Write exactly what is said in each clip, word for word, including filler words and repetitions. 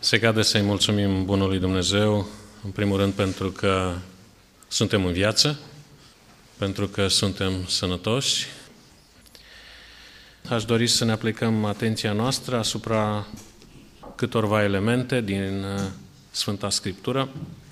Se cade să-i mulțumim bunului Dumnezeu, în primul rând pentru că suntem în viață, pentru că suntem sănătoși. Aș dori să ne aplicăm atenția noastră asupra câtorva elemente din Sfânta Scriptură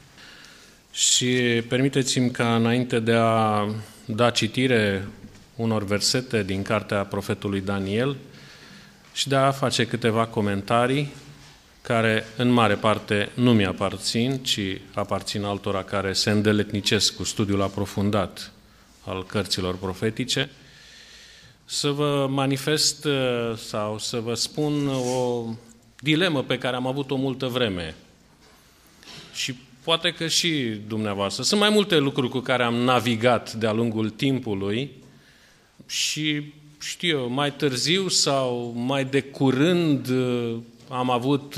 și permiteți-mi ca înainte de a da citire unor versete din cartea profetului Daniel și de a face câteva comentarii care în mare parte nu mi-aparțin, ci aparțin altora care se îndeletnicesc cu studiul aprofundat al cărților profetice, să vă manifest sau să vă spun o dilemă pe care am avut-o multă vreme. Și poate că și dumneavoastră. Sunt mai multe lucruri cu care am navigat de-a lungul timpului și știu eu, mai târziu sau mai de curând am avut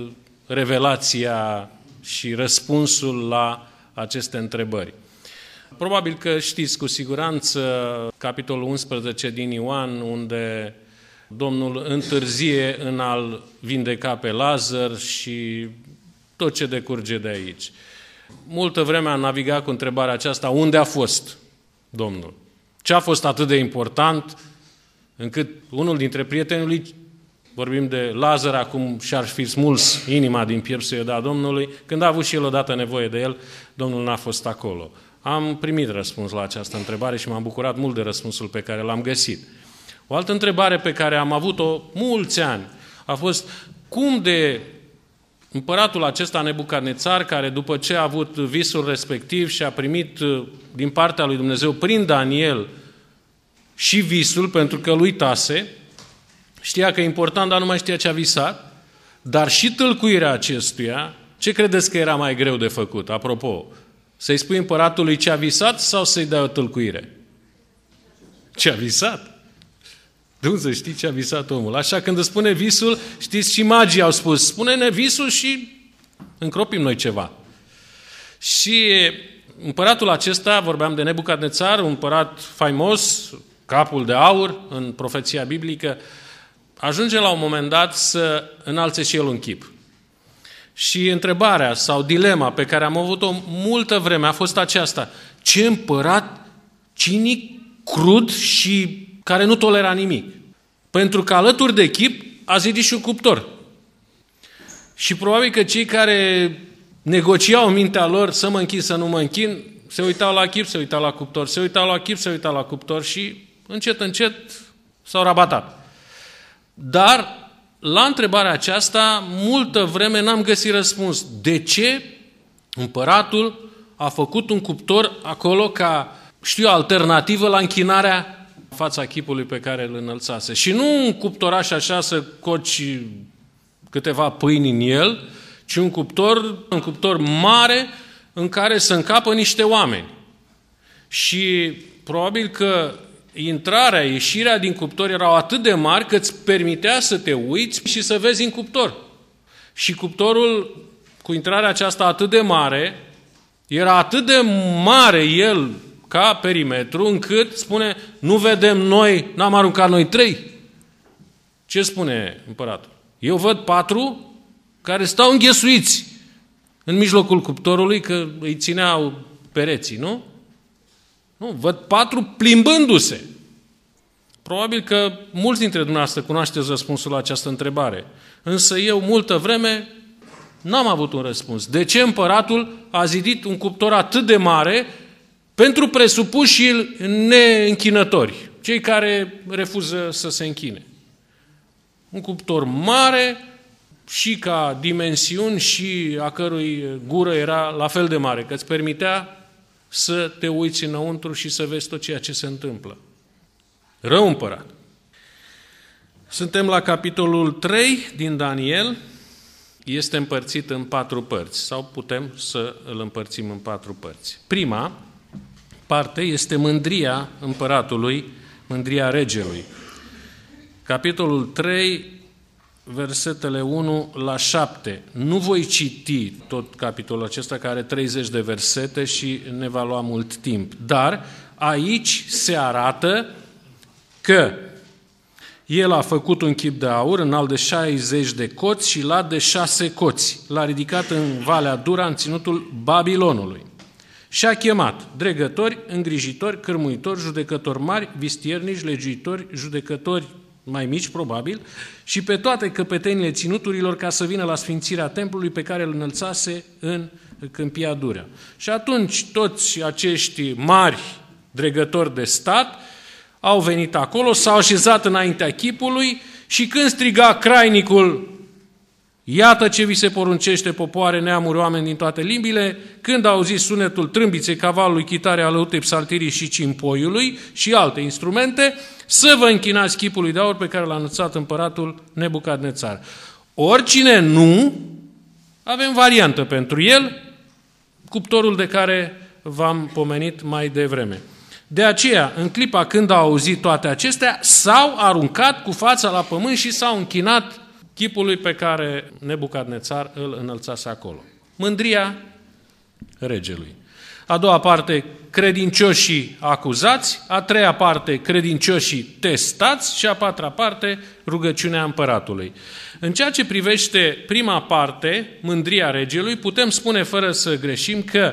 revelația și răspunsul la aceste întrebări. Probabil că știți cu siguranță capitolul unsprezece din Ioan, unde Domnul întârzie în a-l vindeca pe Lazar și tot ce decurge de aici. Multă vreme am navigat cu întrebarea aceasta, unde a fost Domnul? Ce a fost atât de important încât unul dintre prietenii lui, vorbim de Lazar, acum și-ar fi smuls inima din piept să-i da Domnului, când a avut și el odată nevoie de el, Domnul n-a fost acolo. Am primit răspuns la această întrebare și m-am bucurat mult de răspunsul pe care l-am găsit. O altă întrebare pe care am avut-o mulți ani a fost cum de împăratul acesta Nebucadnețar, care după ce a avut visul respectiv și a primit din partea lui Dumnezeu prin Daniel și visul, pentru că îl uitase, știa că e important, dar nu mai știa ce a visat, dar și tâlcuirea acestuia, ce credeți că era mai greu de făcut? Apropo, să-i spui împăratului ce a visat sau să-i dai o tâlcuire? Ce a visat? De unde să știi ce a visat omul? Așa, când îți spune visul, știți, și magii au spus, spune-ne visul și încropim noi ceva. Și împăratul acesta, vorbeam de Nebucadnețar, un împărat faimos, capul de aur în profeția biblică, ajunge la un moment dat să înalțe și el un chip. Și întrebarea sau dilema pe care am avut-o multă vreme a fost aceasta. Ce împărat cinic, crud și care nu tolera nimic. Pentru că alături de chip a zidit și un cuptor. Și probabil că cei care negociau în mintea lor să mă închin, să nu mă închin, se uitau la chip, se uitau la cuptor, se uitau la chip, se uitau la cuptor și încet, încet s-au rabatat. Dar la întrebarea aceasta, multă vreme n-am găsit răspuns. De ce împăratul a făcut un cuptor acolo ca, știu, alternativă la închinarea în fața chipului pe care îl înălțase? Și nu un cuptoraș așa să coci câteva pâini în el, ci un cuptor, un cuptor mare în care să încapă niște oameni. Și probabil că intrarea, ieșirea din cuptor erau atât de mari că îți permitea să te uiți și să vezi în cuptor. Și cuptorul, cu intrarea aceasta atât de mare, era atât de mare el ca perimetru, încât spune, nu vedem noi, n-am aruncat noi trei. Ce spune împăratul? Eu văd patru care stau înghesuiți în mijlocul cuptorului, că îi țineau pereții, nu? Nu, văd patru plimbându-se. Probabil că mulți dintre dumneavoastră cunoașteți răspunsul la această întrebare. Însă eu, multă vreme, n-am avut un răspuns. De ce împăratul a zidit un cuptor atât de mare pentru presupușii neînchinători, cei care refuză să se închine? Un cuptor mare și ca dimensiuni și a cărui gură era la fel de mare, că îți permitea să te uiți înăuntru și să vezi tot ceea ce se întâmplă. Rău împărat. Suntem la capitolul trei din Daniel. Este împărțit în patru părți, sau putem să îl împărțim în patru părți. Prima parte este mândria împăratului, mândria regelui. Capitolul trei, versetele unu la șapte. Nu voi citi tot capitolul acesta, care are treizeci de versete și ne va lua mult timp. Dar aici se arată că El a făcut un chip de aur înalt de șaizeci de coți și lat de șase coți. L-a ridicat în Valea Dura, în ținutul Babilonului. Și a chemat dregători, îngrijitori, cârmuitori, judecători mari, vistiernici, legiuitori, judecători mai mici, probabil, și pe toate căpetenile ținuturilor ca să vină la sfințirea templului pe care îl înălțase în Câmpia Dura. Și atunci toți acești mari dregători de stat au venit acolo, s-au așezat înaintea chipului și când striga crainicul: iată ce vi se poruncește, popoare, neamuri, oameni din toate limbile, când au auzit sunetul trâmbiței, cavalului, chitare, alăutei, psaltirii și cimpoiului și alte instrumente, să vă închinați chipului de aur pe care l-a înălțat împăratul Nebucadnețar. Oricine nu, avem variantă pentru el, cuptorul de care v-am pomenit mai devreme. De aceea, în clipa când au auzit toate acestea, s-au aruncat cu fața la pământ și s-au închinat chipului pe care Nebucadnețar îl înălțase acolo. Mândria regelui. A doua parte, credincioșii acuzați, a treia parte, credincioșii testați și a patra parte, rugăciunea împăratului. În ceea ce privește prima parte, mândria regelui, putem spune fără să greșim că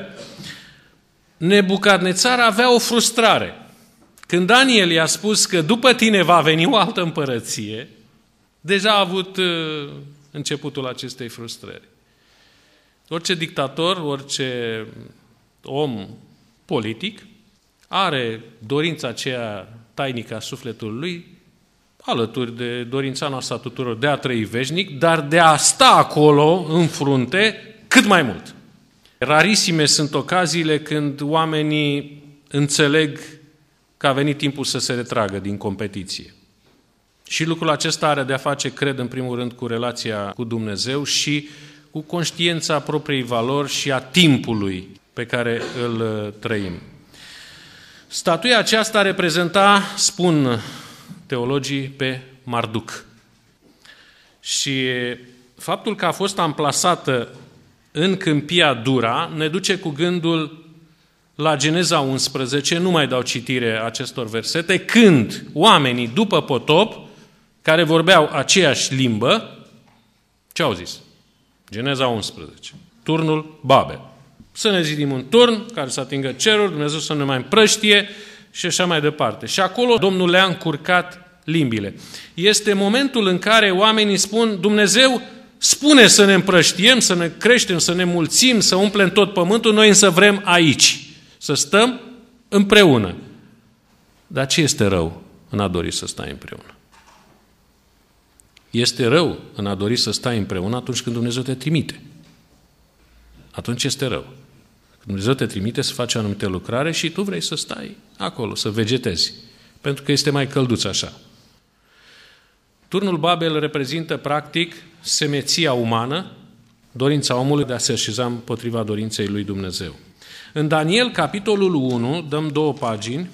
Nebucadnețar avea o frustrare. Când Daniel i-a spus că după tine va veni o altă împărăție, deja a avut uh, începutul acestei frustrări. Orice dictator, orice om politic are dorința aceea tainică a sufletului lui, alături de dorința noastră a tuturor de a trăi veșnic, dar de a sta acolo, în frunte, cât mai mult. Rarisime sunt ocaziile când oamenii înțeleg că a venit timpul să se retragă din competiție. Și lucrul acesta are de-a face, cred, în primul rând, cu relația cu Dumnezeu și cu conștiința propriei valori și a timpului pe care îl trăim. Statuia aceasta reprezenta, spun teologii, pe Marduc. Și faptul că a fost amplasată în Câmpia Dura ne duce cu gândul la Geneza unsprezece, nu mai dau citire acestor versete, când oamenii după potop, care vorbeau aceeași limbă, ce au zis? Geneza unsprezece. Turnul Babel. Să ne zidim un turn care să atingă cerul, Dumnezeu să ne mai împrăștie și așa mai departe. Și acolo Domnul le-a încurcat limbile. Este momentul în care oamenii spun: Dumnezeu spune să ne împrăștiem, să ne creștem, să ne mulțim, să umplem tot pământul, noi însă vrem aici, să stăm împreună. Dar ce este rău în a dori să stai împreună? Este rău în a dori să stai împreună atunci când Dumnezeu te trimite. Atunci este rău. Când Dumnezeu te trimite să faci o anumită lucrare și tu vrei să stai acolo, să vegetezi, pentru că este mai călduț așa. Turnul Babel reprezintă, practic, semeția umană, dorința omului de a se așeza împotriva dorinței lui Dumnezeu. În Daniel, capitolul unu, dăm două pagini,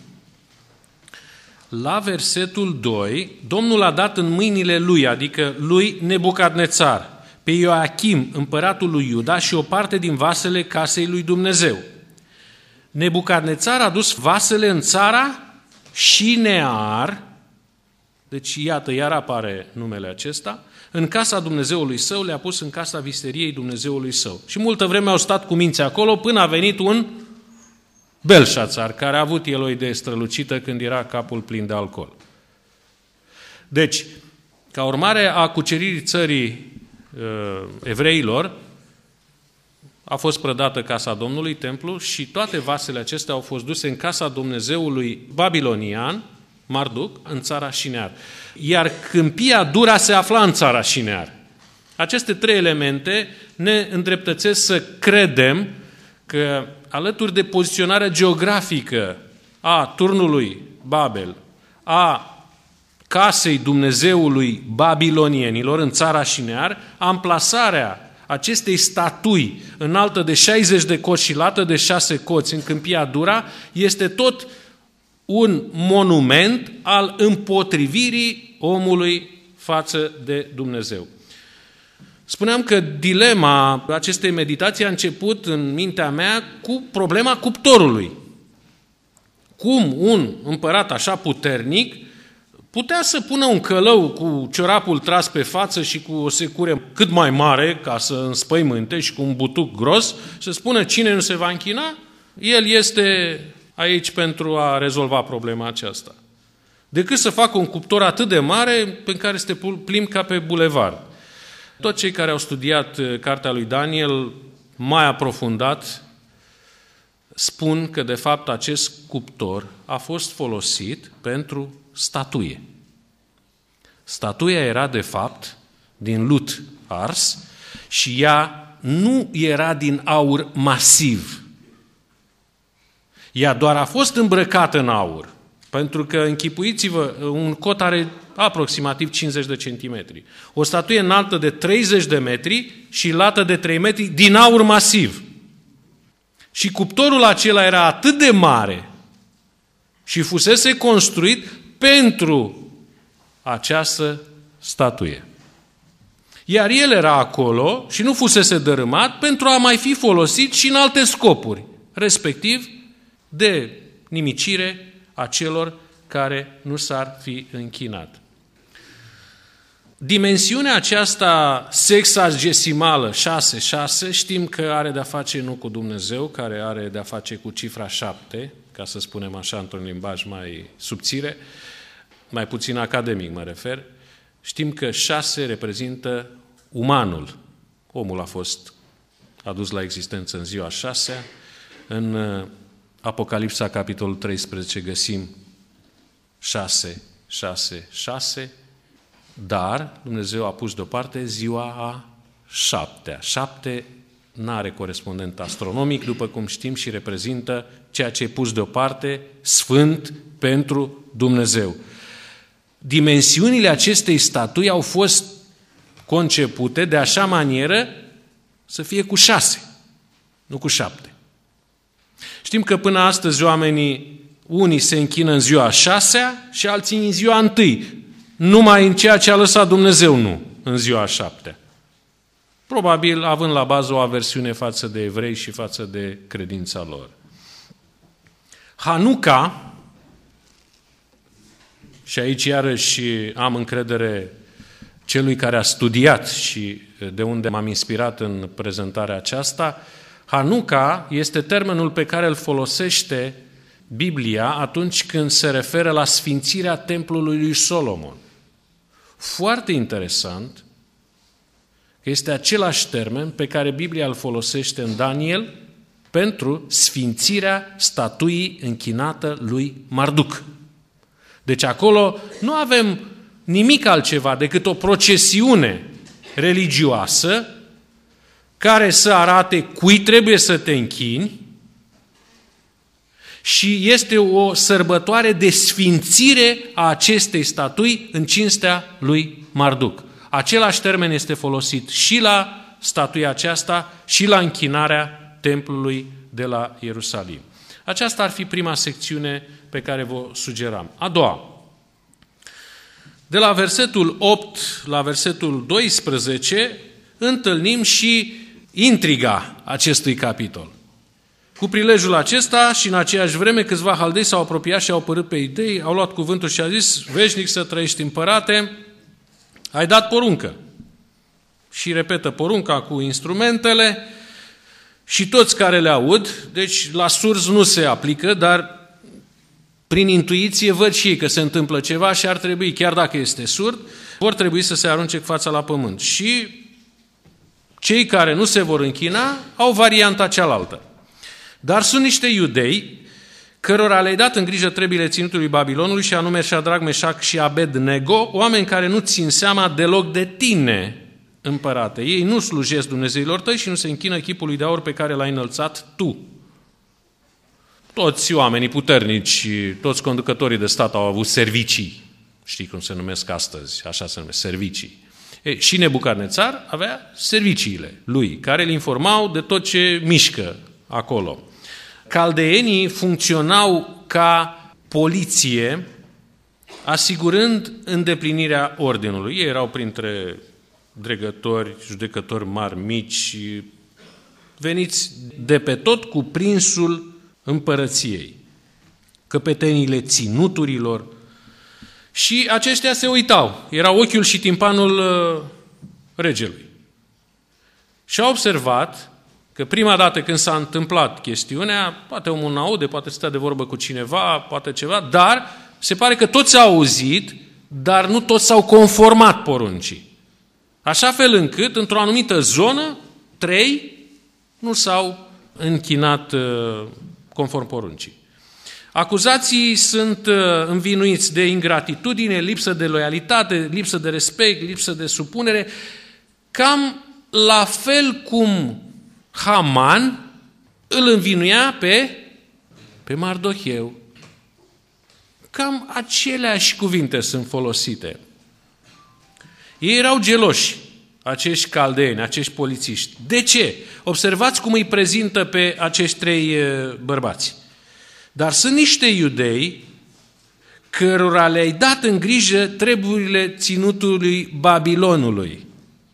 la versetul doi, Domnul a dat în mâinile lui, adică lui Nebucadnețar, pe Ioachim, împăratul lui Iuda, și o parte din vasele casei lui Dumnezeu. Nebucadnețar a dus vasele în țara Șinear, deci iată, iar apare numele acesta, în casa Dumnezeului său, le-a pus în casa visteriei Dumnezeului său. Și multă vreme au stat cu minți acolo până a venit un Belșațar, care a avut el o idee strălucită când era capul plin de alcool. Deci, ca urmare a cuceririi țării uh, evreilor, a fost prădată casa Domnului, templu, și toate vasele acestea au fost duse în casa Dumnezeului babilonian, Marduc, în țara Șinear. Iar Câmpia Dura se afla în țara Șinear. Aceste trei elemente ne îndreptățesc să credem că, alături de poziționarea geografică a turnului Babel, a casei Dumnezeului babilonienilor în țara Șinear, amplasarea acestei statui înaltă de șaizeci de coți și lată de șase coți în Câmpia Dura este tot un monument al împotrivirii omului față de Dumnezeu. Spuneam că dilema acestei meditații a început în mintea mea cu problema cuptorului. Cum un împărat așa puternic putea să pună un călău cu ciorapul tras pe față și cu o secure cât mai mare, ca să înspăimânte, și cu un butuc gros, să spună cine nu se va închina, el este aici pentru a rezolva problema aceasta. Decât să facă un cuptor atât de mare pe care să te plimbi ca pe bulevard. Toți cei care au studiat cartea lui Daniel mai aprofundat spun că, de fapt, acest cuptor a fost folosit pentru statuie. Statuia era, de fapt, din lut ars și ea nu era din aur masiv. Ea doar a fost îmbrăcată în aur, pentru că, închipuiți-vă, un cot are aproximativ cincizeci de centimetri. O statuie înaltă de treizeci de metri și lată de trei metri din aur masiv. Și cuptorul acela era atât de mare și fusese construit pentru această statuie. Iar el era acolo și nu fusese dărâmat pentru a mai fi folosit și în alte scopuri, respectiv de nimicire a celor care nu s-ar fi închinat. Dimensiunea aceasta sexagesimală, șase șase, știm că are de-a face nu cu Dumnezeu, care are de-a face cu cifra șapte, ca să spunem așa într-un limbaj mai subțire, mai puțin academic mă refer. Știm că șase reprezintă umanul. Omul a fost adus la existență în ziua șasea. În Apocalipsa, capitolul treisprezece, găsim șase, șase, șase, dar Dumnezeu a pus deoparte ziua a șaptea. Șapte n-are corespondent astronomic, după cum știm, și reprezintă ceea ce e pus deoparte, sfânt pentru Dumnezeu. Dimensiunile acestei statui au fost concepute de așa manieră să fie cu șase, nu cu șapte. Știm că până astăzi oamenii, unii se închină în ziua a șasea și alții în ziua a întâi, numai în ceea ce a lăsat Dumnezeu, nu în ziua a șaptea. Probabil având la bază o aversiune față de evrei și față de credința lor. Hanuca, și aici iarăși am încredere celui care a studiat și de unde m-am inspirat în prezentarea aceasta, Hanuca este termenul pe care îl folosește Biblia atunci când se referă la sfințirea templului lui Solomon. Foarte interesant că este același termen pe care Biblia îl folosește în Daniel pentru sfințirea statuii închinată lui Marduc. Deci acolo nu avem nimic altceva decât o procesiune religioasă care să arate cui trebuie să te închini și este o sărbătoare de sfințire a acestei statui în cinstea lui Marduc. Același termen este folosit și la statuia aceasta și la închinarea templului de la Ierusalim. Aceasta ar fi prima secțiune pe care vă sugeram. A doua, de la versetul opt la versetul doisprezece, întâlnim și intriga acestui capitol. Cu prilejul acesta și în aceeași vreme câțiva haldei s-au apropiat și au părât pe idei, au luat cuvântul și au zis: veșnic să trăiești, împărate, ai dat poruncă. Și repetă porunca cu instrumentele și toți care le aud, deci la surzi nu se aplică, dar prin intuiție văd și ei că se întâmplă ceva și ar trebui, chiar dacă este surd, vor trebui să se arunce cu fața la pământ. Și cei care nu se vor închina au varianta cealaltă. Dar sunt niște iudei cărora le-ai dat în grijă treburile ținutului Babilonului, și anume Șadrac, Meșac și Abednego, oameni care nu țin seama deloc de tine, împărate. Ei nu slujesc Dumnezeilor tăi și nu se închină chipului de aur pe care l-ai înălțat tu. Toți oamenii puternici, toți conducătorii de stat au avut servicii. Știi cum se numesc astăzi? Așa se numesc, servicii. E, și Nebucadnețar avea serviciile lui, care îl informau de tot ce mișcă acolo. Caldeenii funcționau ca poliție, asigurând îndeplinirea ordinului. Ei erau printre dregători, judecători mari, mici, veniți de pe tot cu prinsul împărăției, căpeteniile ținuturilor Și aceștia se uitau. Era ochiul și timpanul regelui. Și a observat că prima dată când s-a întâmplat chestiunea, poate omul n-aude, poate stă de vorbă cu cineva, poate ceva, dar se pare că toți au auzit, dar nu toți s-au conformat poruncii. Așa fel încât, într-o anumită zonă, trei nu s-au închinat conform poruncii. Acuzații sunt învinuiți de ingratitudine, lipsă de loialitate, lipsă de respect, lipsă de supunere, cam la fel cum Haman îl învinuia pe, pe Mardoheu. Cam aceleași cuvinte sunt folosite. Ei erau geloși, acești caldeeni, acești polițiști. De ce? Observați cum îi prezintă pe acești trei bărbați. Dar sunt niște iudei cărora le-ai dat în grijă treburile ținutului Babilonului.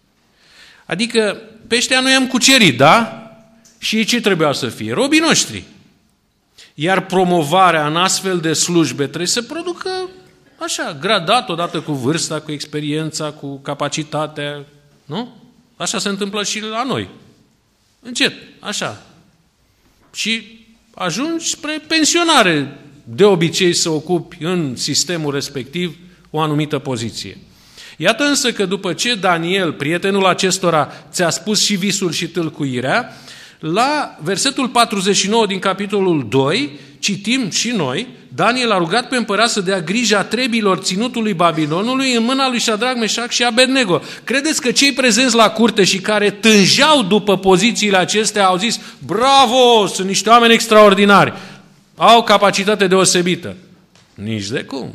Adică pe ăștia noi am cucerit, da? Și ei ce trebuiau să fie? Robii noștri. Iar promovarea în astfel de slujbe trebuie să producă așa, gradat, odată cu vârsta, cu experiența, cu capacitatea, nu? Așa se întâmplă și la noi. Încet, așa. Și ajungi spre pensionare, de obicei să ocupi în sistemul respectiv o anumită poziție. Iată însă că după ce Daniel, prietenul acestora, ți-a spus și visul și tâlcuirea, la versetul patruzeci și nouă din capitolul doi, citim și noi, Daniel a rugat pe împărat să dea grijă trebilor ținutului Babilonului în mâna lui Șadrac, Meșac și Abednego. Credeți că cei prezenți la curte și care tânjeau după pozițiile acestea au zis, bravo, sunt niște oameni extraordinari, au capacitate deosebită? Nici de cum.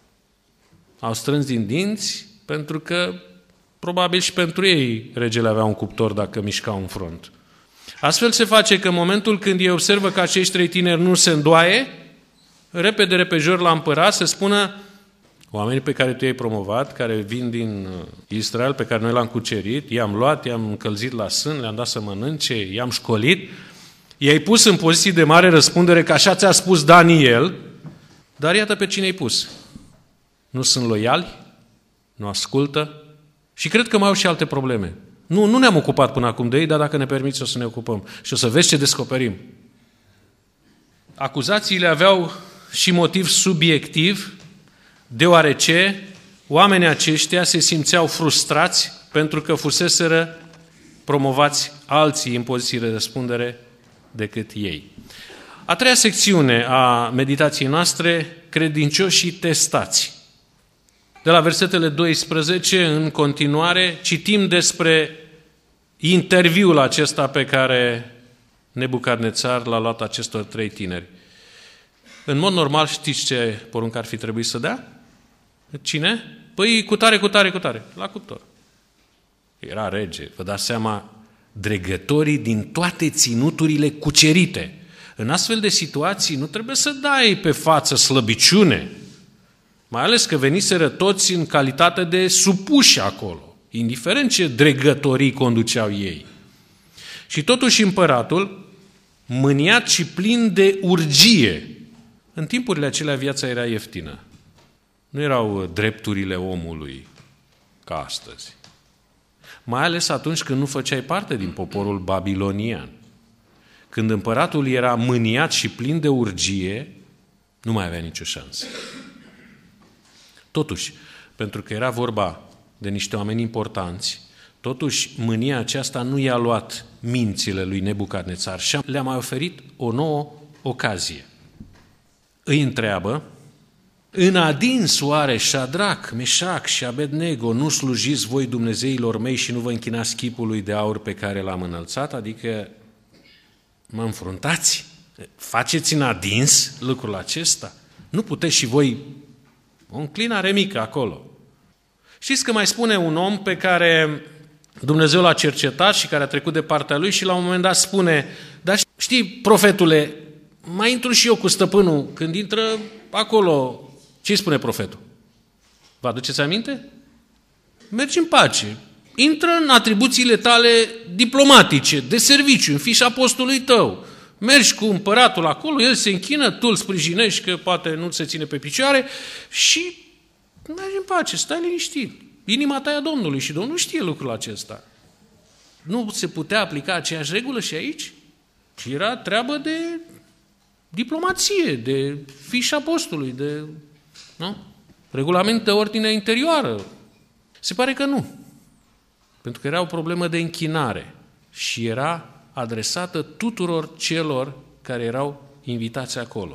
Au strâns din dinți pentru că probabil și pentru ei regele avea un cuptor dacă mișca un front. Astfel se face că în momentul când ei observă că acești trei tineri nu se îndoaie, repede, repejor la împărat să spună oamenii pe care tu i-ai promovat, care vin din Israel, pe care noi l-am cucerit, i-am luat, i-am încălzit la sân, le-am dat să mănânce, i-am școlit, i-ai pus în poziții de mare răspundere, că așa ți-a spus Daniel, dar iată pe cine ai pus. Nu sunt loiali, nu ascultă și cred că mai au și alte probleme. Nu, nu ne-am ocupat până acum de ei, dar dacă ne permiți o să ne ocupăm. Și o să vezi ce descoperim. Acuzațiile aveau și motiv subiectiv, deoarece oamenii aceștia se simțeau frustrați pentru că fuseseră promovați alții în poziții de răspundere decât ei. A treia secțiune a meditației noastre, credincioșii testați. De la versetele doisprezece, în continuare, citim despre interviul acesta pe care Nebucadnețar l-a luat acestor trei tineri. În mod normal, știți ce poruncă ar fi trebuit să dea? Cine? Păi cu tare, cu tare, cu tare. La cuptor. Era rege. Vă dați seama, dregătorii din toate ținuturile cucerite. În astfel de situații nu trebuie să dai pe față slăbiciune. Mai ales că veniseră toți în calitate de supuși acolo, indiferent ce dregătorii conduceau ei. Și totuși împăratul, mâniat și plin de urgie, în timpurile acelea viața era ieftină. Nu erau drepturile omului ca astăzi. Mai ales atunci când nu făceai parte din poporul babilonian. Când împăratul era mâniat și plin de urgie, nu mai avea nicio șansă. Totuși, pentru că era vorba de niște oameni importanți, totuși mânia aceasta nu i-a luat mințile lui Nebucadnețar și le-a mai oferit o nouă ocazie. Îi întreabă, în adins oare Șadrac, Meșac și Abednego, nu slujiți voi Dumnezeilor mei și nu vă închinați chipului de aur pe care l-am înălțat? Adică mă înfruntați? Faceți în adins lucrul acesta? Nu puteți și voi o înclinare mică acolo. Știți că mai spune un om pe care Dumnezeu l-a cercetat și care a trecut de partea lui și la un moment dat spune, dar știi, profetule, mai intru și eu cu stăpânul. Când intră acolo, ce spune profetul? Vă aduceți aminte? Mergi în pace. Intră în atribuțiile tale diplomatice, de serviciu, în fișa postului tău. Mergi cu împăratul acolo, el se închină, tu îl sprijinești că poate nu se ține pe picioare și mergi în pace, stai liniștit. Inima ta e a Domnului și Domnul știe lucrul acesta. Nu se putea aplica aceeași regulă și aici? Și era treabă de diplomație, de fișa postului, de nu? Regulament de ordine interioară. Se pare că nu. Pentru că era o problemă de închinare și era adresată tuturor celor care erau invitați acolo.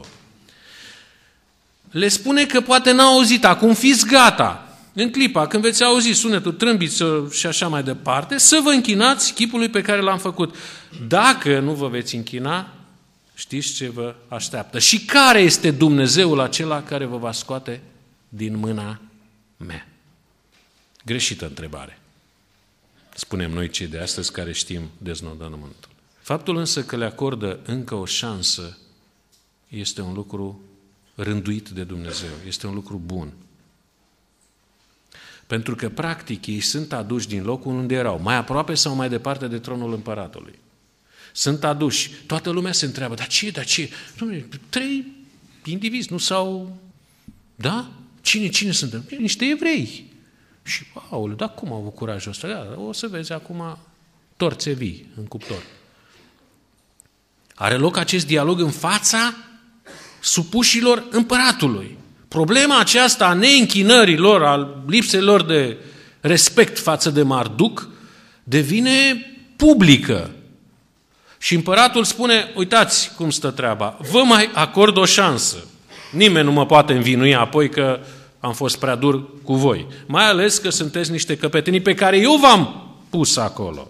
Le spune că poate n-au auzit, acum fiți gata. În clipa când veți auzi sunetul trâmbițelor și așa mai departe, să vă închinați chipului pe care l-am făcut. Dacă nu vă veți închina, știți ce vă așteaptă. Și care este Dumnezeul acela care vă va scoate din mâna mea? Greșită întrebare. Spunem noi cei de astăzi care știm deznodământul. Faptul însă că le acordă încă o șansă este un lucru rânduit de Dumnezeu, este un lucru bun. Pentru că, practic, ei sunt aduși din locul unde erau, mai aproape sau mai departe de tronul împăratului. Sunt aduși. Toată lumea se întreabă, dar ce, dar ce? Trei indivizi, nu s-au... Da? Cine, cine sunt? Niște evrei. Și, aoleu, dar cum au avut curajul ăsta? Da, o să vezi acum torțe vii în cuptor. Are loc acest dialog în fața supușilor împăratului. Problema aceasta a neînchinării lor, a lipsei lor de respect față de Marduc, devine publică. Și împăratul spune, uitați cum stă treaba, vă mai acord o șansă. Nimeni nu mă poate învinui apoi că am fost prea dur cu voi. Mai ales că sunteți niște căpetenii pe care eu v-am pus acolo.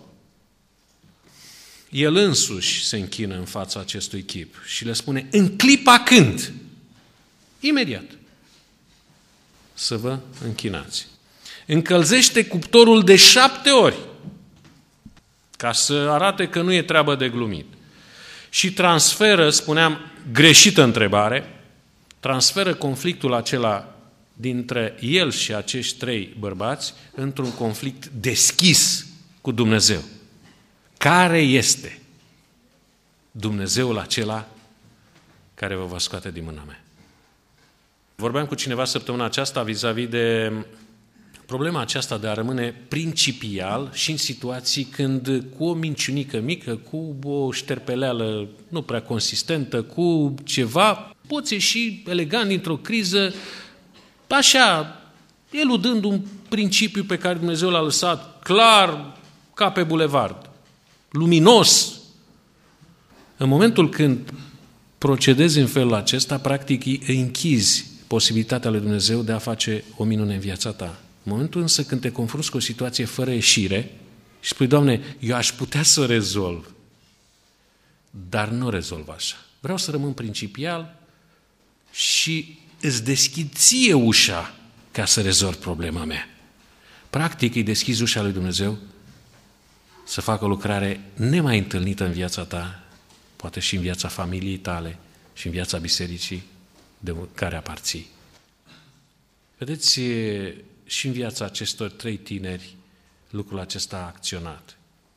El însuși se închină în fața acestui chip și le spune, în clipa când, imediat, să vă închinați. Încălzește cuptorul de șapte ori, ca să arate că nu e treabă de glumit. Și transferă, spuneam, greșită întrebare, transferă conflictul acela dintre el și acești trei bărbați într-un conflict deschis cu Dumnezeu. Care este Dumnezeul acela care vă va scoate din mâna mea? Vorbeam cu cineva săptămâna aceasta vis-a-vis de problema aceasta de a rămâne principial și în situații când cu o minciunică mică, cu o șterpeleală nu prea consistentă, cu ceva, poți ieși elegant dintr-o criză, așa, eludând un principiu pe care Dumnezeu l-a lăsat clar ca pe bulevard, luminos. În momentul când procedezi în felul acesta, practic îi închizi posibilitatea lui Dumnezeu de a face o minune în viața ta. În momentul însă când te confrunți cu o situație fără ieșire și spui, Doamne, eu aș putea să o rezolv, dar nu rezolv așa. Vreau să rămân principial și îți deschid ție ușa ca să rezolv problema mea. Practic îi deschizi ușa lui Dumnezeu să facă o lucrare nemai întâlnită în viața ta, poate și în viața familiei tale și în viața bisericii de care aparții. Vedeți, și în viața acestor trei tineri lucrul acesta a acționat.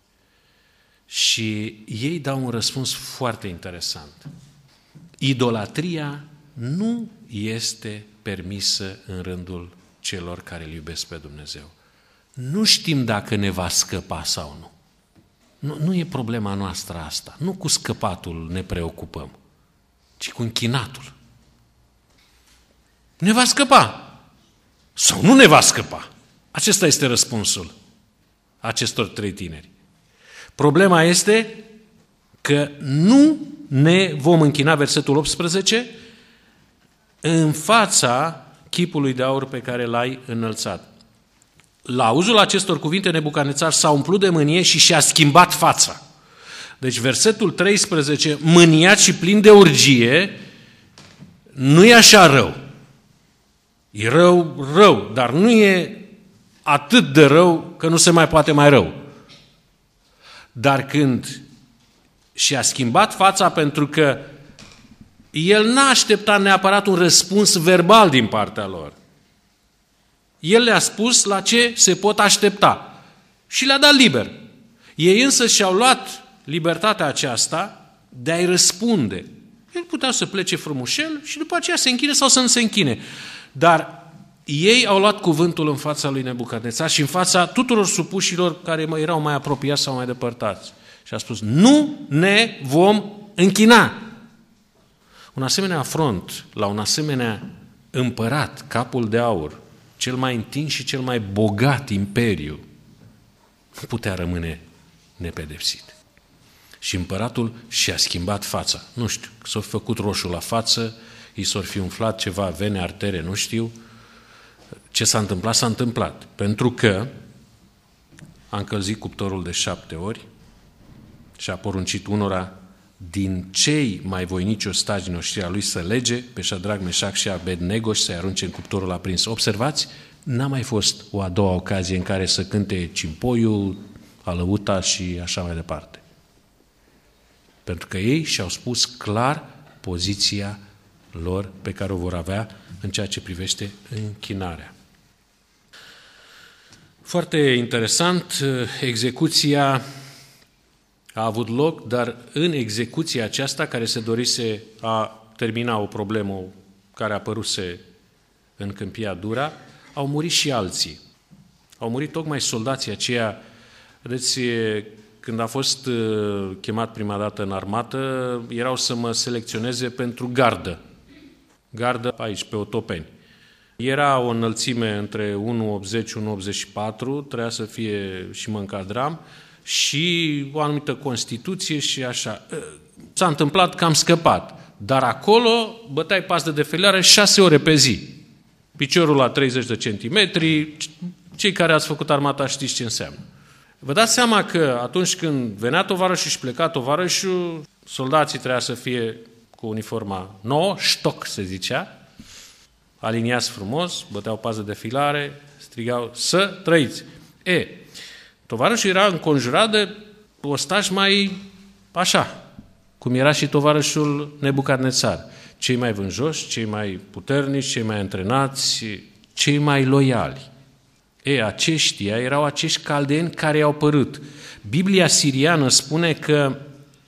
Și ei dau un răspuns foarte interesant. Idolatria nu este permisă în rândul celor care îl iubesc pe Dumnezeu. Nu știm dacă ne va scăpa sau nu. Nu, nu e problema noastră asta. Nu cu scăpatul ne preocupăm, ci cu închinatul. Ne va scăpa sau nu ne va scăpa? Acesta este răspunsul acestor trei tineri. Problema este că nu ne vom închina, versetul optsprezece, în fața chipului de aur pe care l-ai înălțat. La auzul acestor cuvinte, Nebucadnețar s-a umplut de mânie și și-a schimbat fața. Deci versetul treisprezece, mâniat și plin de urgie, nu e așa rău. E rău, rău, dar nu e atât de rău că nu se mai poate mai rău. Dar când și-a schimbat fața pentru că el n-a așteptat neapărat un răspuns verbal din partea lor. El le-a spus la ce se pot aștepta și le-a dat liber. Ei însă și-au luat libertatea aceasta de a-i răspunde. El putea să plece frumușel și după aceea se închine sau să nu se închine. Dar Ei au luat cuvântul în fața lui Nebucadnețar și în fața tuturor supușilor care erau mai apropiați sau mai depărtați. Și a spus, nu ne vom închina. Un asemenea afront la un asemenea împărat, capul de aur, cel mai întins și cel mai bogat imperiu, nu putea rămâne nepedepsit. Și împăratul și-a schimbat fața. Nu știu, s-a făcut roșu la față, i s-or fi umflat ceva vene, artere, nu știu. Ce s-a întâmplat, s-a întâmplat. Pentru că a încălzit cuptorul de șapte ori și a poruncit unora din cei mai voinici ostași din oștirea lui să lege pe Șadrac, Meșac și Abednego și să-i arunce în cuptorul aprins. Observați, n-a mai fost o a doua ocazie în care să cânte cimpoiul, alăuta și așa mai departe. Pentru că ei și-au spus clar poziția lor pe care o vor avea în ceea ce privește închinarea. Foarte interesant, execuția a avut loc, dar în execuția aceasta, care se dorise a termina o problemă care a apăruse în Câmpia Dura, au murit și alții. Au murit tocmai soldații aceia. Vedeți, când a fost chemat prima dată în armată, erau să mă selecționeze pentru gardă. Gardă aici, pe Otopeni. Era o înălțime între unu virgulă optzeci și unu virgulă optzeci și patru, trebuia să fie și mă încadram, și o anumită Constituție și așa. S-a întâmplat că am scăpat, dar acolo băteai pas de defilare șase ore pe zi. Piciorul la treizeci de centimetri, cei care ați făcut armata știți ce înseamnă. Vă dați seama că atunci când venea tovarășul și pleca tovarășul, soldații trebuia să fie cu uniforma nouă, ștoc se zicea, aliniați frumos, băteau pas de defilare, strigau să trăiți. E, tovarășul era înconjurat de ostași mai așa, cum era și tovarășul Nebucadnețar. Cei mai vânjoși, cei mai puternici, cei mai antrenați, cei mai loiali. E, aceștia erau acești caldeeni care i-au părât. Biblia siriană spune că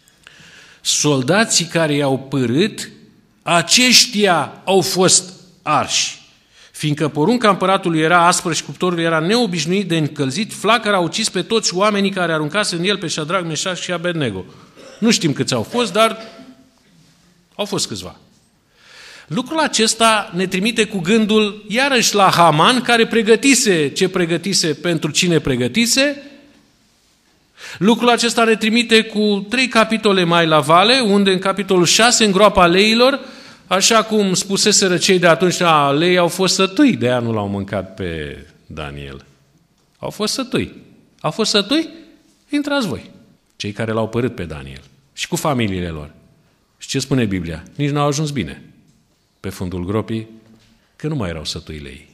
soldații care i-au părât, aceștia au fost arși. Fiindcă porunca împăratului era aspră și cuptorul era neobișnuit de încălzit, flacăra a ucis pe toți oamenii care aruncase în el pe Șadrac, Meșac și Abednego. Nu știm câți au fost, dar au fost câțiva. Lucrul acesta ne trimite cu gândul iarăși la Haman, care pregătise ce pregătise pentru cine pregătise. Lucrul acesta ne trimite cu trei capitole mai la vale, unde în capitolul șase, în groapa leilor, așa cum spuseseră cei de atunci, a, lei au fost sătui, de aia nu l-au mâncat pe Daniel. Au fost sătui. Au fost sătui? Intrați voi, cei care l-au părât pe Daniel și cu familiile lor. Și ce spune Biblia? Nici n-au ajuns bine pe fundul gropii, că nu mai erau sătui lei.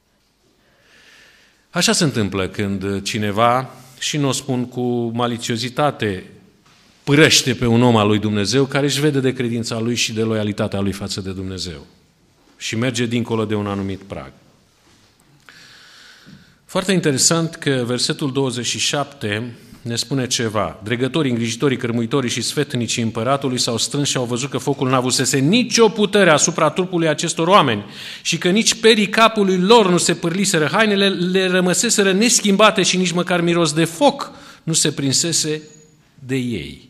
Așa se întâmplă când cineva, și nu o spun cu malițiozitate, părăște pe un om al lui Dumnezeu care își vede de credința lui și de loialitatea lui față de Dumnezeu și merge dincolo de un anumit prag. Foarte interesant că versetul douăzeci și șapte ne spune ceva. Dregătorii, îngrijitorii, cărmuitorii și sfetnicii împăratului s-au strâns și au văzut că focul n-avusese nicio putere asupra trupului acestor oameni și că nici perii capului lor nu se pârliseră, hainele le rămăseseră neschimbate și nici măcar miros de foc nu se prinsese de ei.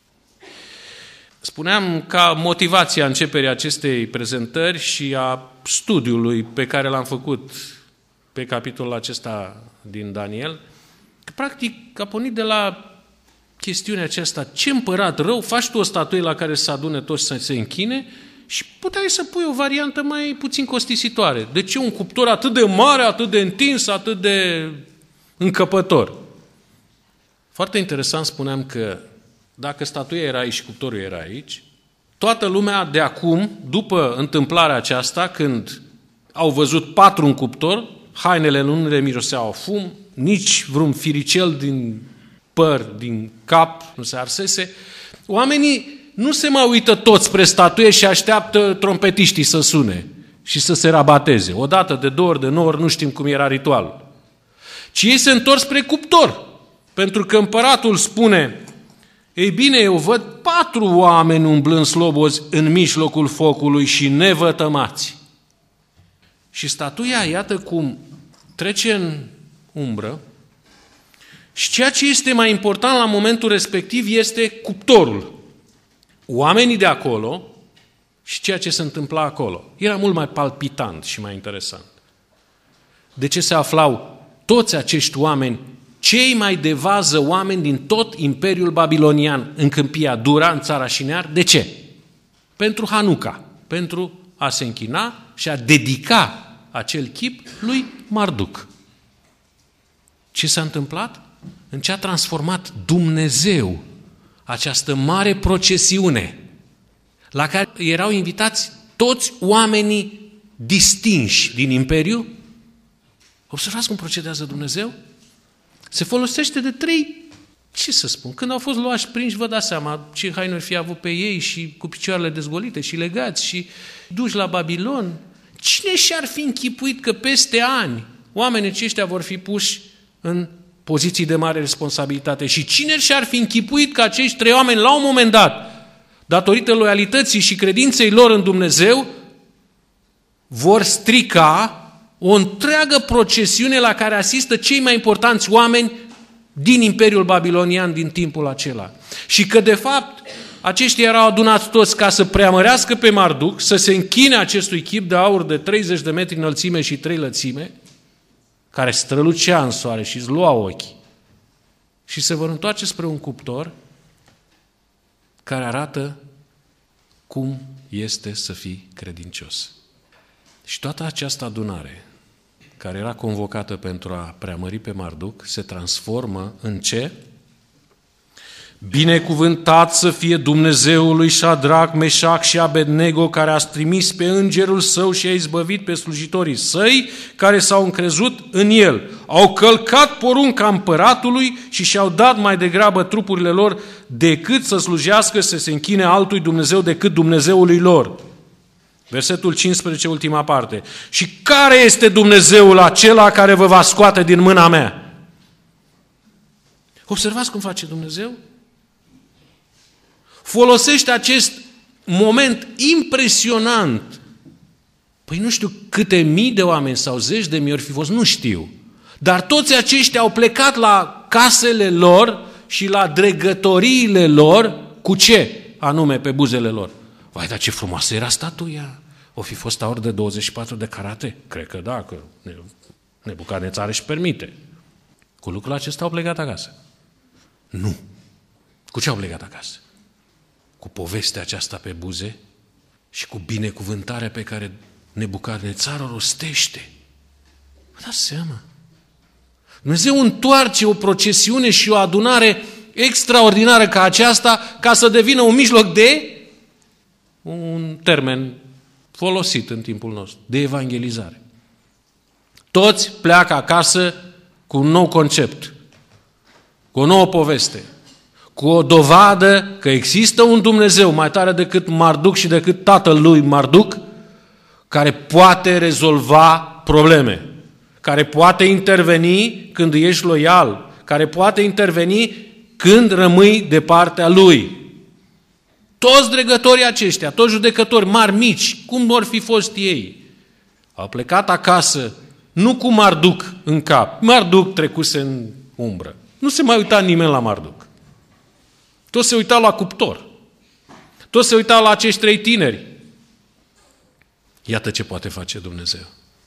Spuneam ca motivația începerii acestei prezentări și a studiului pe care l-am făcut pe capitolul acesta din Daniel, că practic a pornit de la chestiunea aceasta, ce împărat rău, faci tu o statuie la care să adune toți să se închine și puteai să pui o variantă mai puțin costisitoare. De ce un cuptor atât de mare, atât de întins, atât de încăpător? Foarte interesant, spuneam că dacă statuia era aici și cuptorul era aici, toată lumea de acum, după întâmplarea aceasta, când au văzut patru în cuptor, hainele nu le miroseau fum, nici vreun firicel din păr, din cap, nu se arsese, oamenii nu se mai uită toți spre statuie și așteaptă trompetiștii să sune și să se rabateze. O dată, de două ori, de nouă ori, nu știm cum era ritualul. Ci ei se întorc spre cuptor, pentru că împăratul spune: ei bine, eu văd patru oameni umblând slobozi în mijlocul focului și nevătămați. Și statuia, iată cum trece în umbră și ceea ce este mai important la momentul respectiv este cuptorul. Oamenii de acolo și ceea ce se întâmpla acolo. Era mult mai palpitant și mai interesant. De ce se aflau toți acești oameni, cei mai de vază oameni din tot Imperiul Babilonian în câmpia Dura, în țara Șinear? De ce? Pentru Hanuca, pentru a se închina și a dedica acel chip lui Marduk. Ce s-a întâmplat? În ce a transformat Dumnezeu această mare procesiune la care erau invitați toți oamenii distinși din Imperiu? Observați cum procedează Dumnezeu? Se folosește de trei, ce să spun, când au fost luași prinși, vă dați seama ce hainuri fi avut pe ei și cu picioarele dezgolite și legați și duși la Babilon. Cine și-ar fi închipuit că peste ani oamenii aceștia vor fi puși în poziții de mare responsabilitate? Și cine și-ar fi închipuit că acești trei oameni, la un moment dat, datorită loialității și credinței lor în Dumnezeu, vor strica o întreagă procesiune la care asistă cei mai importanți oameni din Imperiul Babilonian din timpul acela. Și că, de fapt, aceștia erau adunați toți ca să preamărească pe Marduk, să se închine acestui chip de aur de treizeci de metri înălțime și trei lățime, care strălucea în soare și îți lua ochii, și se vor întoarce spre un cuptor care arată cum este să fii credincios. Și toată această adunare, care era convocată pentru a preamări pe Marduk, se transformă în ce? Binecuvântat să fie Dumnezeul lui Șadrac, Meșac și Abednego, care a trimis pe îngerul său și a izbăvit pe slujitorii săi, care s-au încrezut în el. Au călcat porunca împăratului și și-au dat mai degrabă trupurile lor decât să slujească, să se închine altui Dumnezeu decât Dumnezeului lor. Versetul cincisprezece, ultima parte. Și care este Dumnezeul acela care vă va scoate din mâna mea? Observați cum face Dumnezeu? Folosește acest moment impresionant. Păi nu știu câte mii de oameni sau zeci de mii ori fi fost, nu știu. Dar toți aceștia au plecat la casele lor și la dregătoriile lor, cu ce anume pe buzele lor? Vai, dar ce frumoasă era statuia! O fi fost aur de douăzeci și patru de carate? Cred că da, că Nebucadnețar își permite. Cu lucrul acesta au plecat acasă. Nu. Cu ce au plecat acasă? Cu povestea aceasta pe buze și cu binecuvântarea pe care Nebucadnețar o rostește. Vă dați seama? Dumnezeu întoarce o procesiune și o adunare extraordinară ca aceasta ca să devină un mijloc de, un termen folosit în timpul nostru, de evangelizare. Toți pleacă acasă cu un nou concept, cu o nouă poveste, cu o dovadă că există un Dumnezeu mai tare decât Marduk și decât tatăl lui Marduk, care poate rezolva probleme, care poate interveni când ești loial, care poate interveni când rămâi de partea lui. Toți dregătorii aceștia, toți judecători mari, mici, cum vor fi fost ei, au plecat acasă nu cu Marduk în cap. Marduk trecuse în umbră. Nu se mai uita nimeni la Marduk. Toți se uitau la cuptor. Toți se uitau la acești trei tineri. Iată ce poate face Dumnezeu.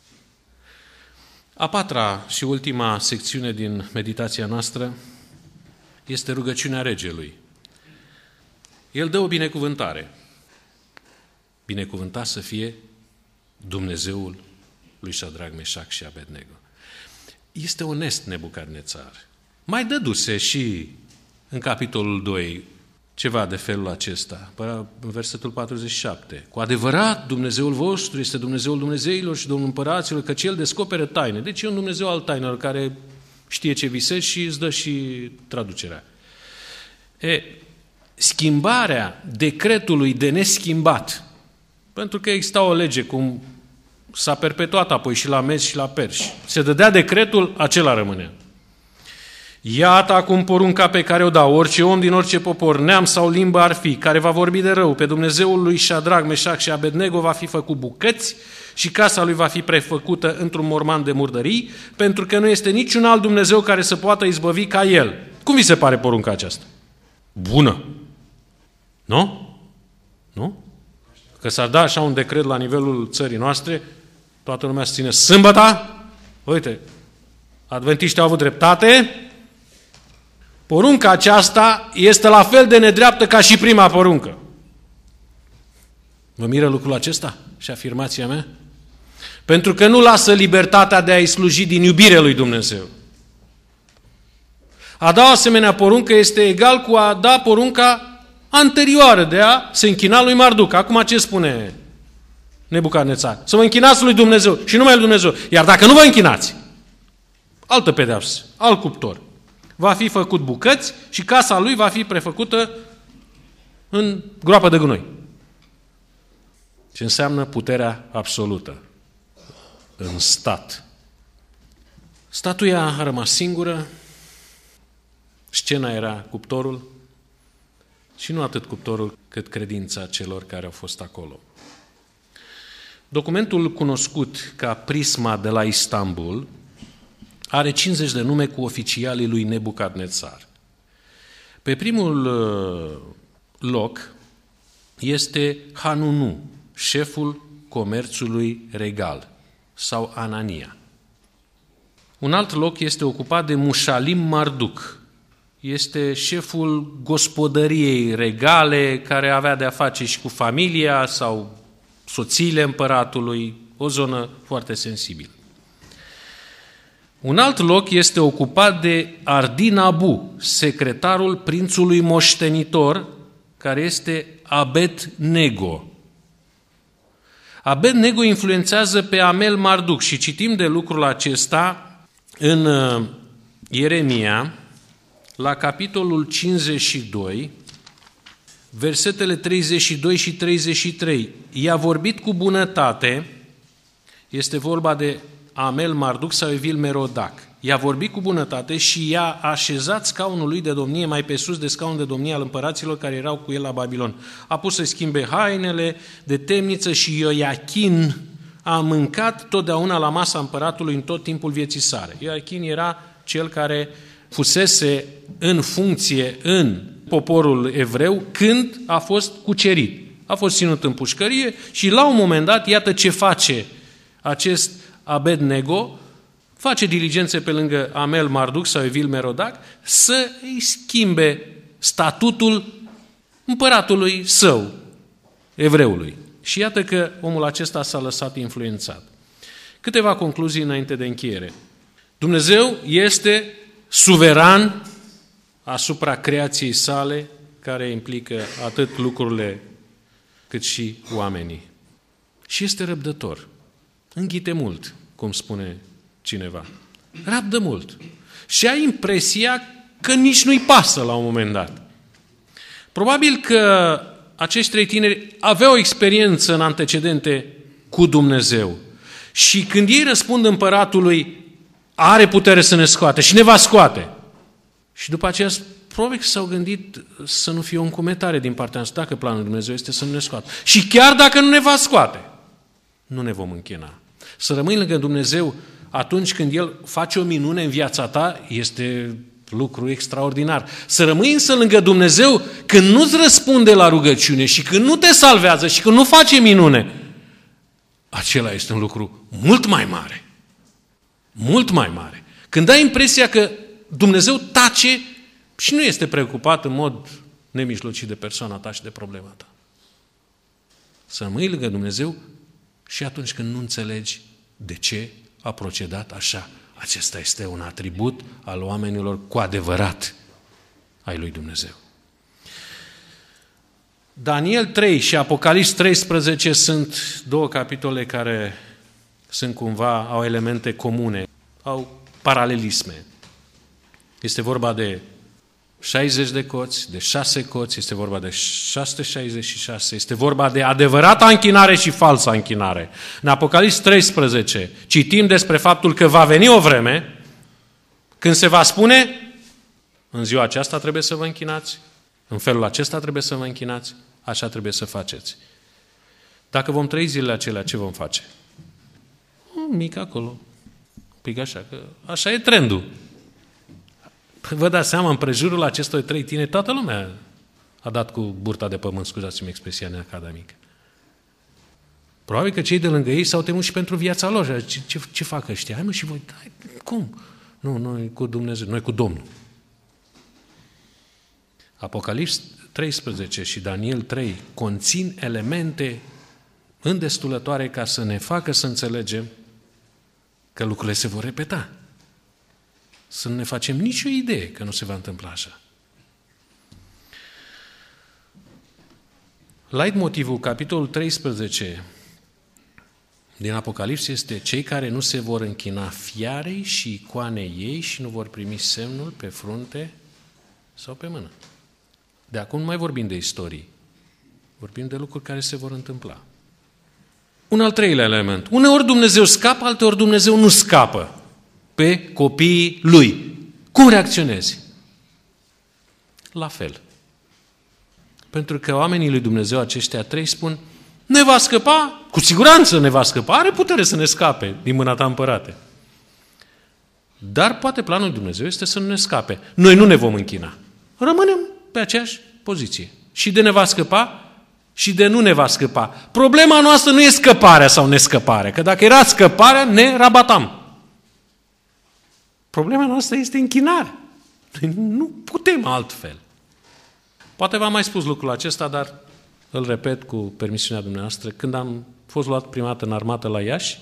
A patra și ultima secțiune din meditația noastră este rugăciunea regelui. El dă o binecuvântare. Binecuvântat să fie Dumnezeul lui Șadrac, Meșac și Abednego. Este onest Nebucadnețar. Mai dăduse și în capitolul doi ceva de felul acesta, în versetul patruzeci și șapte. Cu adevărat, Dumnezeul vostru este Dumnezeul Dumnezeilor și Domnul împăraților, căci El descoperă taine. Deci e un Dumnezeu al tainelor care știe ce visezi și îți dă și traducerea. E, schimbarea decretului de neschimbat, pentru că exista o lege cum s-a perpetuat apoi și la mezi și la perși. Se dădea decretul, acela rămânea. Iată acum porunca pe care o dau, orice om din orice popor, neam sau limbă ar fi, care va vorbi de rău pe Dumnezeul lui Șadrac, Meșac și Abednego, va fi făcut bucăți și casa lui va fi prefăcută într-un morman de murdării, pentru că nu este niciun alt Dumnezeu care să poată izbăvi ca el. Cum vi se pare porunca aceasta? Bună! Nu? Nu? Că s-ar da așa un decret la nivelul țării noastre, toată lumea se ține sâmbăta, uite, adventiștii au avut dreptate, porunca aceasta este la fel de nedreaptă ca și prima poruncă. Vă miră lucrul acesta și afirmația mea? Pentru că nu lasă libertatea de a-i sluji din iubire lui Dumnezeu. A da o asemenea poruncă este egal cu a da porunca anterioară de a se închina lui Marduc. Acum ce spune Nebucadnețar? Să vă închinați lui Dumnezeu și numai lui Dumnezeu. Iar dacă nu vă închinați, altă pedeapsă, alt cuptor. Va fi făcut bucăți și casa lui va fi prefăcută în groapă de gunoi. Ce înseamnă puterea absolută în stat. Statuia a rămas singură, scena era cuptorul și nu atât cuptorul cât credința celor care au fost acolo. Documentul cunoscut ca Prisma de la Istanbul are cincizeci de nume cu oficialii lui Nebucadnețar. Pe primul loc este Hanunu, șeful comerțului regal, sau Anania. Un alt loc este ocupat de Mușalim Marduc. Este șeful gospodăriei regale, care avea de-a face și cu familia sau soțiile împăratului, o zonă foarte sensibilă. Un alt loc este ocupat de Ardin Abu, secretarul prințului moștenitor, care este Abed-Nego. Abed-Nego influențează pe Amel Marduc și citim de lucrul acesta în Ieremia, la capitolul cincizeci și doi, versetele treizeci și doi și treizeci și trei. I-a vorbit cu bunătate, este vorba de Amel Marduc sau Evil Merodac. I-a vorbit cu bunătate și i-a așezat scaunul lui de domnie mai pe sus de scaunul de domnie al împăraților care erau cu el la Babilon. A pus să schimbe hainele de temniță și Ioiachin a mâncat totdeauna la masa împăratului în tot timpul vieții sale. Ioiachin era cel care fusese în funcție în poporul evreu când a fost cucerit. A fost ținut în pușcărie și la un moment dat, iată ce face acest Abed-Nego, face diligențe pe lângă Amel Marduc sau Evil Merodac să îi schimbe statutul împăratului său, evreului. Și iată că omul acesta s-a lăsat influențat. Câteva concluzii înainte de încheiere. Dumnezeu este suveran asupra creației sale, care implică atât lucrurile cât și oamenii. Și este răbdător. Înghite mult, cum spune cineva. Rabdă mult. Și ai impresia că nici nu-i pasă la un moment dat. Probabil că acești trei tineri aveau o experiență în antecedente cu Dumnezeu. Și când ei răspund împăratului, are putere să ne scoate și ne va scoate. Și după aceea, probabil că s-au gândit să nu fie o încumetare din partea noastră, dacă planul lui Dumnezeu este să nu ne scoată. Și chiar dacă nu ne va scoate, nu ne vom închina. Să rămâi lângă Dumnezeu atunci când El face o minune în viața ta este lucru extraordinar. Să rămâi însă lângă Dumnezeu când nu-ți răspunde la rugăciune și când nu te salvează și când nu face minune, acela este un lucru mult mai mare. Mult mai mare. Când ai impresia că Dumnezeu tace și nu este preocupat în mod nemijlocit de persoana ta și de problema ta. Să rămâi lângă Dumnezeu și atunci când nu înțelegi de ce a procedat așa. Acesta este un atribut al oamenilor cu adevărat ai lui Dumnezeu. Daniel trei și Apocalips treisprezece sunt două capitole care sunt cumva, au elemente comune, au paralelisme. Este vorba de șaizeci de coți, de șase coți, este vorba de șase sute șaizeci și șase, este vorba de adevărata închinare și falsa închinare. În Apocalips treisprezece citim despre faptul că va veni o vreme când se va spune În ziua aceasta trebuie să vă închinați, în felul acesta trebuie să vă închinați, așa trebuie să faceți. Dacă vom trăi zilele acelea, ce vom face? Un mic acolo, un pic așa, că așa e trendul. Vă dați seama, în prejurul acestor trei tineri, toată lumea a dat cu burta de pământ, scuzați-mi expresia neacademică. Probabil că cei de lângă ei s-au temut și pentru viața lor. Ce, ce, ce fac ăștia? Hai mă și voi, hai, cum? Nu, noi cu Dumnezeu, noi cu Domnul. Apocalips treisprezece și Daniel trei conțin elemente îndestulătoare ca să ne facă să înțelegem că lucrurile se vor repeta. Să nu ne facem nicio idee că nu se va întâmpla așa. Leitmotivul capitolul treisprezece din Apocalips este cei care nu se vor închina fiarei și icoanei ei și nu vor primi semnul pe frunte sau pe mână. De acum nu mai vorbim de istorii, vorbim de lucruri care se vor întâmpla. Un al treilea element. Uneori Dumnezeu scapă, alteori Dumnezeu nu scapă pe copiii Lui. Cum reacționezi? La fel. Pentru că oamenii lui Dumnezeu aceștia trei spun, ne va scăpa, cu siguranță ne va scăpa, are putere să ne scape din mâna ta, împărate. Dar poate planul lui Dumnezeu este să nu ne scape. Noi nu ne vom închina. Rămânem pe aceeași poziție. Și de ne va scăpa și de nu ne va scăpa. Problema noastră nu e scăparea sau nescăparea, că dacă era scăparea, ne rabatam. Problema noastră este închinarea. Nu putem altfel. Poate v-am mai spus lucrul acesta, dar îl repet cu permisiunea dumneavoastră. Când am fost luat prima dată în armată la Iași,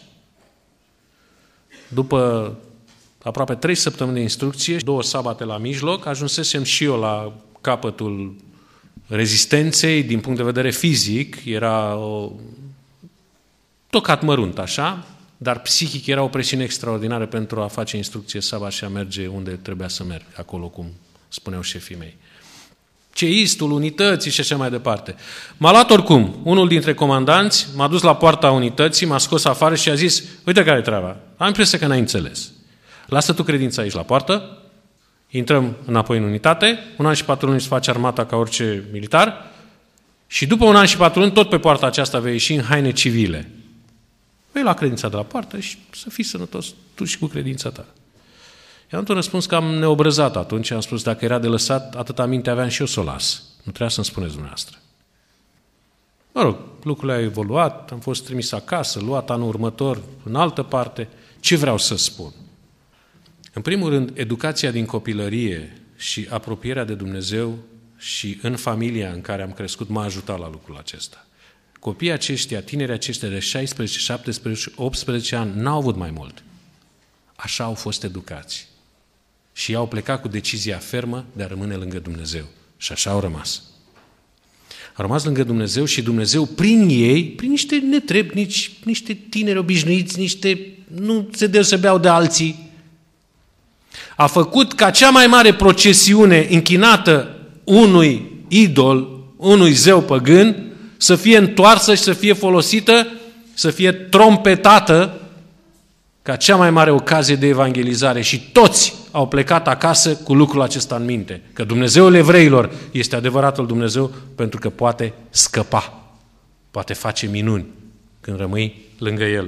după aproape trei săptămâni de instrucție, două sabate la mijloc, ajunsesem și eu la capătul rezistenței din punct de vedere fizic. Era o... tocat mărunt așa, dar psihic era o presiune extraordinară pentru a face instrucție sabat și a merge unde trebuia să merg, acolo cum spuneau șefii mei. Ceistul, unității și așa mai departe. M-a luat oricum, unul dintre comandanți, m-a dus la poarta unității, m-a scos afară și a zis, uite care e treaba, am impresia că n-ai înțeles. Lasă tu credința aici la poartă, intrăm înapoi în unitate, un an și patru luni îți faci armata ca orice militar și după un an și patru luni, tot pe poarta aceasta vei ieși în haine civile. Vei lua credința de la poartă și să fii sănătos tu și cu credința ta. I-am tot răspuns că am neobrăzat atunci, am spus, dacă era de lăsat, atâta minte aveam și eu să o las. Nu trebuia să-mi spuneți dumneavoastră. Mă rog, lucrurile au evoluat, am fost trimis acasă, luat anul următor în altă parte. Ce vreau să spun? În primul rând, educația din copilărie și apropierea de Dumnezeu și în familia în care am crescut m-a ajutat la lucrul acesta. Copiii aceștia, tinerii aceștia de șaisprezece, șaptesprezece, optsprezece ani n-au avut mai mult. Așa au fost educați. Și au plecat cu decizia fermă de a rămâne lângă Dumnezeu. Și așa au rămas. Au rămas lângă Dumnezeu și Dumnezeu prin ei, prin niște netrebnici, niște tineri obișnuiți, niște nu se deosebeau de alții, a făcut ca cea mai mare procesiune închinată unui idol, unui zeu păgân, să fie întoarsă și să fie folosită, să fie trompetată ca cea mai mare ocazie de evangelizare și toți au plecat acasă cu lucrul acesta în minte, că Dumnezeul evreilor este adevăratul Dumnezeu pentru că poate scăpa, poate face minuni când rămâi lângă El.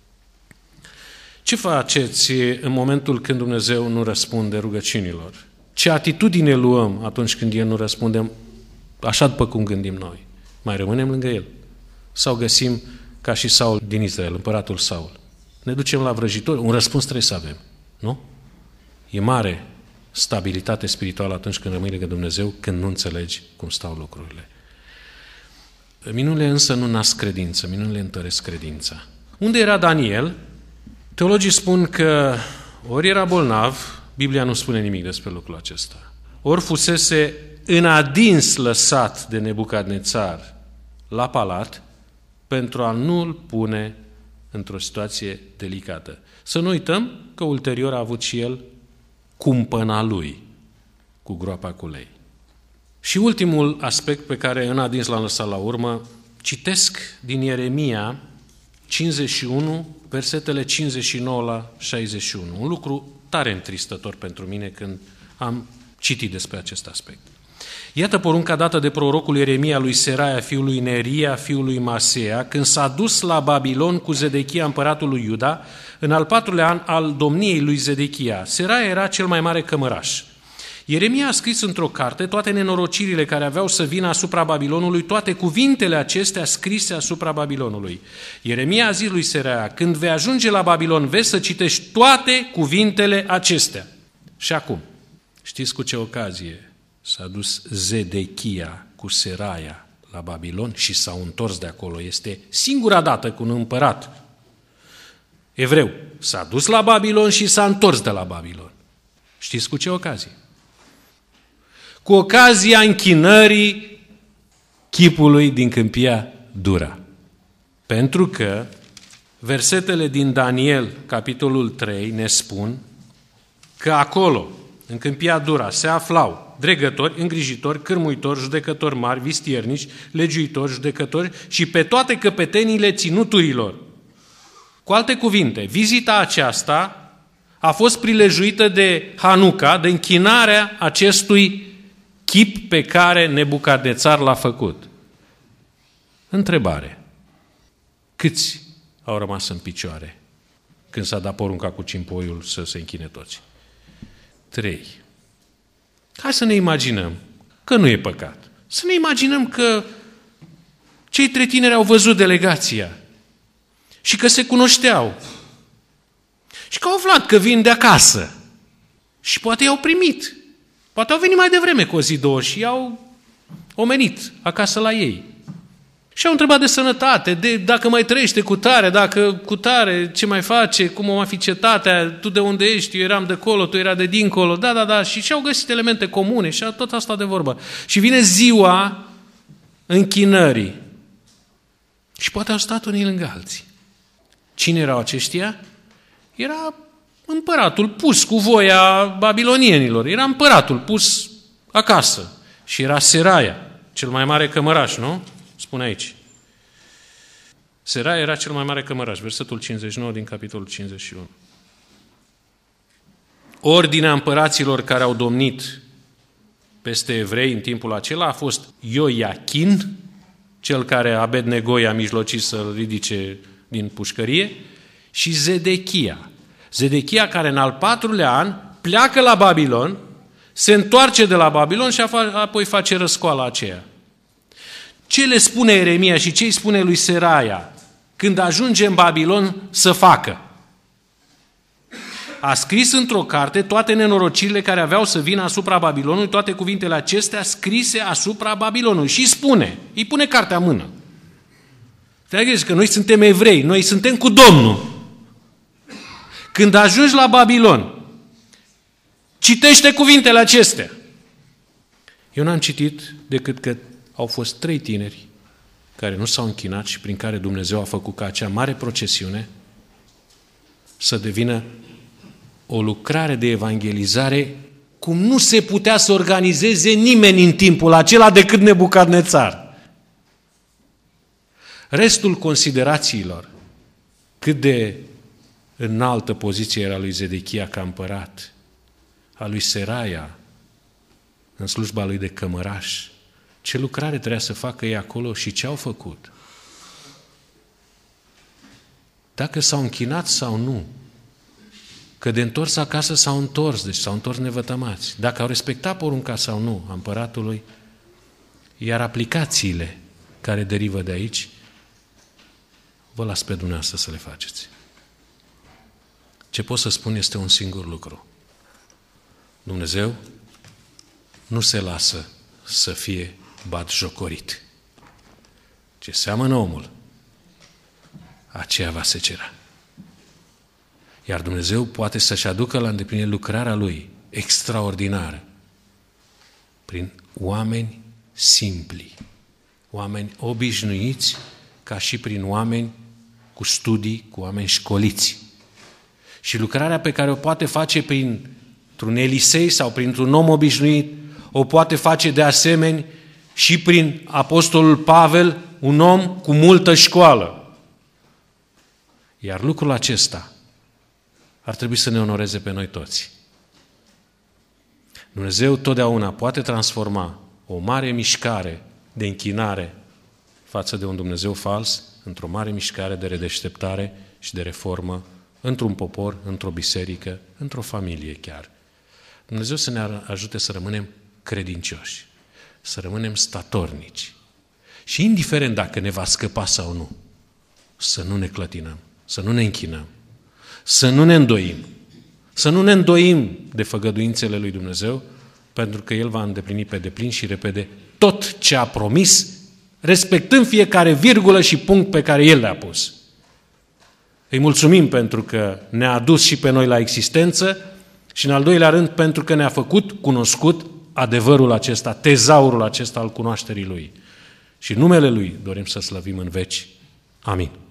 Ce faceți în momentul când Dumnezeu nu răspunde rugăciunilor? Ce atitudine luăm atunci când El nu răspunde așa după cum gândim noi? Mai rămânem lângă El? Sau găsim ca și Saul din Israel, împăratul Saul? Ne ducem la vrăjitori? Un răspuns trebuie să avem, nu? E mare stabilitate spirituală atunci când rămâi lângă Dumnezeu, când nu înțelegi cum stau lucrurile. Minunile însă nu nasc credință, minunile întăresc credința. Unde era Daniel? Teologii spun că ori era bolnav, Biblia nu spune nimic despre lucrul acesta, ori fusese în adins lăsat de Nebucadnețar la palat pentru a nu-l pune într-o situație delicată. Să nu uităm că ulterior a avut și el cumpăna lui cu groapa cu lei. Și ultimul aspect pe care în adins l-am lăsat la urmă, citesc din Ieremia cincizeci și unu, versetele cincizeci și nouă la șaizeci și unu. Un lucru tare întristător pentru mine când am citi despre acest aspect. Iată porunca dată de prorocul Ieremia lui Seraia, fiul lui Neria, fiul lui Masea, când s-a dus la Babilon cu Zedechia, împăratul lui Iuda, în al patrulea an al domniei lui Zedechia. Seraia era cel mai mare cămăraș. Ieremia a scris într-o carte toate nenorocirile care aveau să vină asupra Babilonului, toate cuvintele acestea scrise asupra Babilonului. Ieremia a zis lui Seraia, când vei ajunge la Babilon, vezi să citești toate cuvintele acestea. Și acum, știți cu ce ocazie s-a dus Zedechia cu Seraia la Babilon și s-au întors de acolo? Este singura dată cu un împărat evreu s-a dus la Babilon și s-a întors de la Babilon. Știți cu ce ocazie? Cu ocazia închinării chipului din câmpia Dura. Pentru că versetele din Daniel, capitolul trei, ne spun că acolo, în câmpia Dura, se aflau dregători, îngrijitori, cârmuitori, judecători mari, vistiernici, legiuitori, judecători și pe toate căpetenile ținuturilor. Cu alte cuvinte, vizita aceasta a fost prilejuită de Hanuca, de închinarea acestui chip pe care Nebucadnețar l-a făcut. Întrebare. Câți au rămas în picioare când s-a dat porunca cu cimpoiul să se închine toți? Trei. Hai să ne imaginăm că nu e păcat. Să ne imaginăm că cei trei tineri au văzut delegația și că se cunoșteau și că au aflat că vin de acasă și poate i-au primit. Poate au venit mai devreme cu o zi, două și i-au omenit acasă la ei. Și au întrebat de sănătate, de dacă mai trăiește cu tare, dacă cu tare, ce mai face, cum o mai fi cetatea, tu de unde ești, eu eram de acolo, tu era de dincolo, da, da, da, și și-au găsit elemente comune și tot asta de vorbă. Și vine ziua închinării și poate au stat unii lângă alții. Cine erau aceștia? Era împăratul pus cu voia babilonienilor, era împăratul pus acasă și era Seraia, cel mai mare cămăraș, nu? Spune aici. Seraia era cel mai mare cămăraș, versetul cincizeci și nouă din capitolul cincizeci și unu. Ordinea împăraților care au domnit peste evrei în timpul acela a fost Ioiachin, cel care Abednego i-a mijlocit să-l ridice din pușcărie, și Zedechia. Zedechia care în al patrulea an pleacă la Babilon, se întoarce de la Babilon și apoi face răscoala aceea. Ce le spune Ieremia și ce îi spune lui Seraia când ajunge în Babilon să facă? A scris într-o carte toate nenorocirile care aveau să vină asupra Babilonului, toate cuvintele acestea scrise asupra Babilonului și spune, îi pune cartea în mână. Te gândești că noi suntem evrei, noi suntem cu Domnul. Când ajungi la Babilon, citește cuvintele acestea. Eu n-am citit decât că au fost trei tineri care nu s-au închinat și prin care Dumnezeu a făcut ca acea mare procesiune să devină o lucrare de evangelizare cum nu se putea să organizeze nimeni în timpul acela decât Nebucadnețar. Restul considerațiilor, cât de înaltă poziție era lui Zedechia ca împărat, a lui Seraia în slujba lui de cămăraș, ce lucrare trebuia să facă ei acolo și ce au făcut. Dacă s-au închinat sau nu, că de întors acasă s-au întors, deci s-au întors nevătămați, dacă au respectat porunca sau nu a împăratului, iar aplicațiile care derivă de aici, vă las pe dumneavoastră să le faceți. Ce pot să spun este un singur lucru. Dumnezeu nu se lasă să fie batjocorit. Ce seamănă omul, aceea va secera. Iar Dumnezeu poate să-și aducă la îndeplinire lucrarea Lui extraordinară prin oameni simpli, oameni obișnuiți, ca și prin oameni cu studii, cu oameni școliți. Și lucrarea pe care o poate face printr-un Elisei sau printr-un om obișnuit, o poate face de asemenea și prin apostolul Pavel, un om cu multă școală. Iar lucrul acesta ar trebui să ne onoreze pe noi toți. Dumnezeu totdeauna poate transforma o mare mișcare de închinare față de un Dumnezeu fals într-o mare mișcare de redeșteptare și de reformă într-un popor, într-o biserică, într-o familie chiar. Dumnezeu să ne ajute să rămânem credincioși, să rămânem statornici și indiferent dacă ne va scăpa sau nu, să nu ne clătinăm, să nu ne închinăm, să nu ne îndoim, să nu ne îndoim de făgăduințele lui Dumnezeu, pentru că El va îndeplini pe deplin și repede tot ce a promis, respectând fiecare virgulă și punct pe care El le-a pus. Îi mulțumim pentru că ne-a adus și pe noi la existență și în al doilea rând pentru că ne-a făcut cunoscut adevărul acesta, tezaurul acesta al cunoașterii Lui. Și numele Lui dorim să slăvim în veci. Amin.